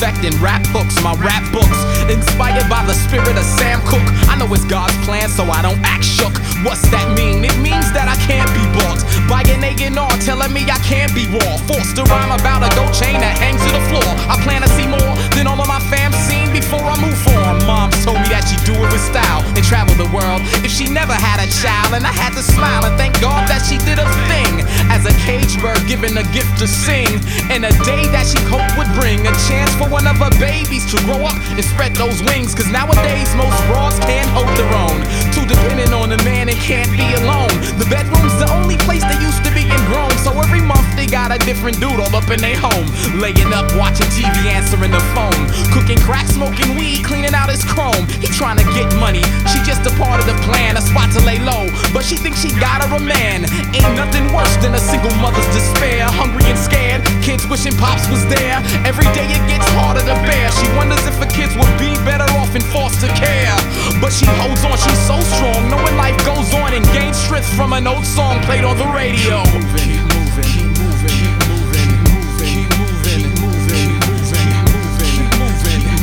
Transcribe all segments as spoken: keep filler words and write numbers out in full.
perfecting rap hooks, my rap books, inspired by the spirit of Sam Cooke. I know it's God's plan, so I don't act shook. What's that mean? It means that I can't be bought by an A and R telling me I can't be raw. Forced to rhyme about a gold chain that hangs to the floor. I plan to see more than all of my fam seen before I move on. Mom's told me that she do it with style and travel the world if she never had a child, and I had to smile and thank God that she did a thing as a cage bird given a gift to sing, and a day that she hoped would bring a chance for one of her babies to grow up and spread those wings. Cause nowadays most broads can't hold their own, too dependent on a man and can't be alone. The bedroom's the only place they used to be ingrown, so every month they got a different dude all up in their home, laying up, watching T V, answering the phone, cooking crack, smoking weed, cleaning out his chrome. He trying to get money, she just a part of the plan, a spot to lay low, but she thinks she got her a man. Ain't nothing worse than a single mother's despair, hungry and scared, kids wishing pops was there. Every day it gets harder to bear. She wonders if her kids would be better off in foster care, but she holds on, she's so strong, knowing life goes on, and gains strength from an old song played on the radio. Keep moving, keep moving, keep moving, keep moving, keep moving, keep moving, keep moving, keep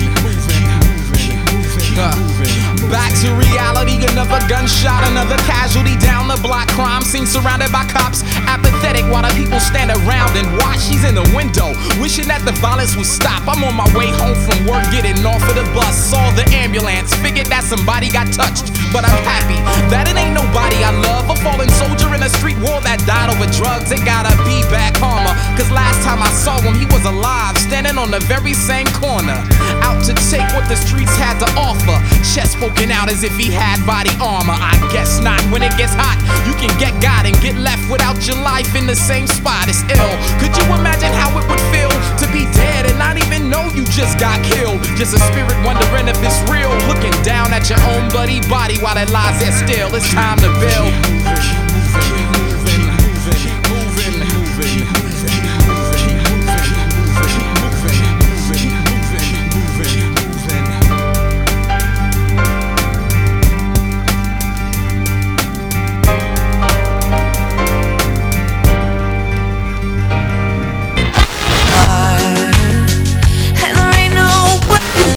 moving, keep moving. Back to reality, another gunshot, another casualty down the block. Crime scene surrounded by cops, apathetic while the people stand around and watch. She's in the window, wishing that the violence would stop. I'm on my way home from work, getting off of the bus. Saw the ambulance, figured that somebody got touched, but I'm happy that it ain't nobody I love. A fallen soldier in a street war that died over drugs. It gotta be back karma, cause last time I saw him, he was alive, standing on the very same corner, out to take what the streets had to offer. Chest poking out as if he had body armor. I guess not. When it gets hot, you can get got and get left without your life in the same spot. It's ill. Could you imagine how it would feel to be dead and not even know you just got killed? Just a spirit wondering if it's real, looking down at your own bloody body while it lies there still. It's time to build.